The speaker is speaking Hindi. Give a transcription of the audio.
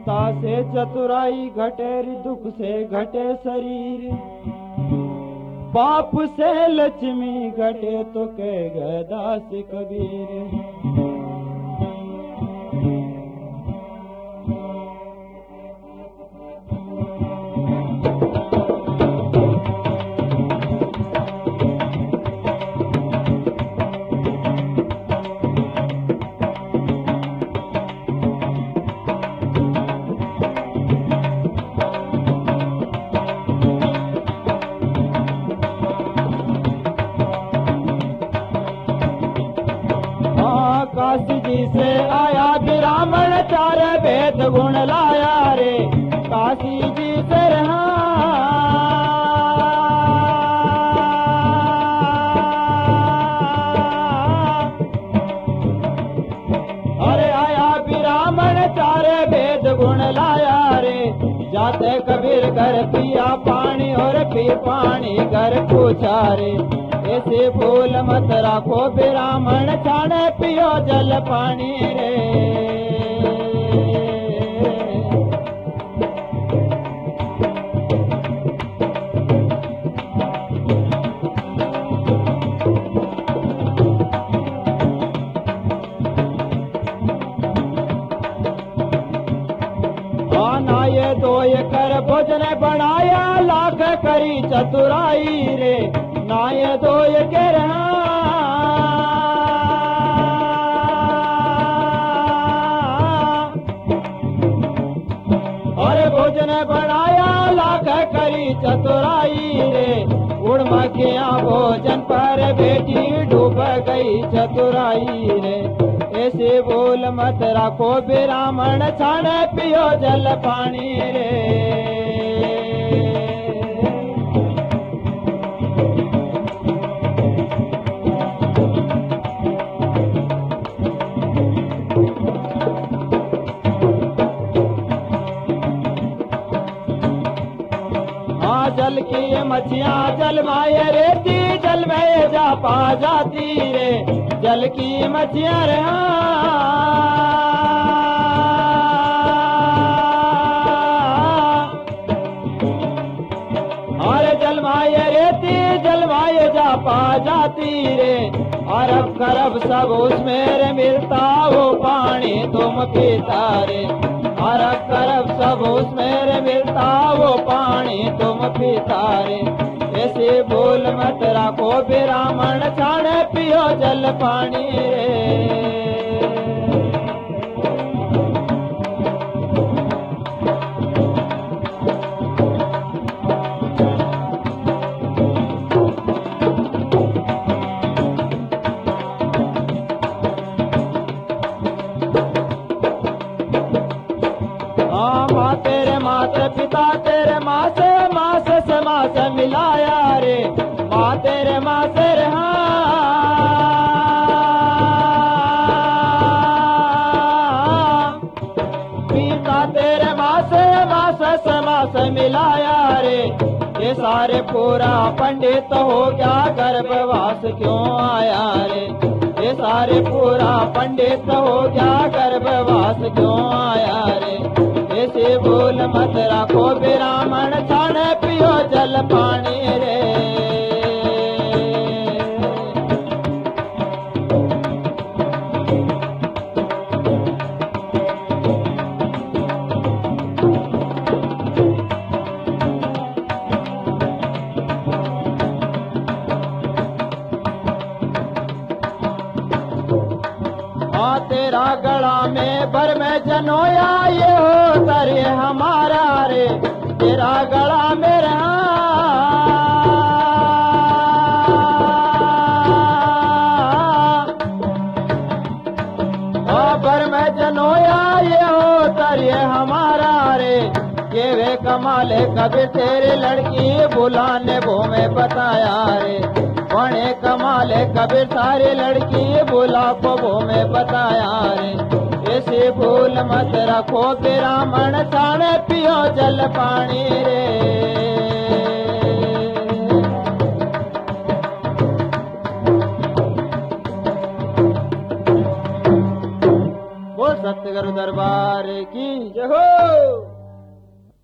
ता से चतुराई घटे दुख से घटे शरीर, पाप से लक्ष्मी घटे तो कह गदास कबीर। काशी जी से आया ब्राह्मण चार वेद गुण लाया रे, काशी जी से रहा अरे आया ब्राह्मण चार वेद गुण लाया रे। जाते कबीर घर पिया पानी और पी पानी घर पूछा रे, ऐसे भूल मत राखो ब्राह्मण छाने पियो जल पानी रे। ना ये दो कर भोजन बनाया लाख करी चतुराई रे, ना ये दो के रहा और भोजन बनाया लाख करी चतुराई रे। उड़ मखिया भोजन पर बेटी डूब गई चतुराई रे, ऐसे बोल मत राखो ब्राह्मण छाने पियो जल पानी रे। जल की मछियाँ जल माए रेती, जल में जा पा जाती रे, जल की मछियाँ रे। अरे जल माए रेती जल माए जा पा जाती रे, अरब खरब सब उसमें रे मिलता वो पानी तुम पीता रे, अरब खरब सब उसमें रे मिलता वो पानी तुम पीता रे। ऐसे बोल मत राखो ब्राह्मण छाने पियो जल पानी रे। माते पिता तेरे माँ से मास मिलाया रे, माँ तेरे माँ से रहा पिता तेरे माँ से मास मिलाया रे। ये सारे पूरा पंडित हो गया गर्भवास क्यों आया रे, ये सारे पूरा पंडित हो गया गर्भवास क्यों आया रे। ऐसे बोल मत राखो ब्राह्मण छाने पियो जल पानी रे। तेरा गला में भर में जनोया ये हो तरे हमारा रे, तेरा गला में रहा भर में जनोया ये हो तरे हमारा रे। ये वे कमाले कभी तेरे लड़की बुलाने वो में बताया रे, बड़े कमाले कबीर सारी लड़की बुला को वो में बताया रे। ऐसे भूल मत रखो ब्राह्मण छाने पियो जल पानी रे। बोल सतगुरु दरबार की जय हो।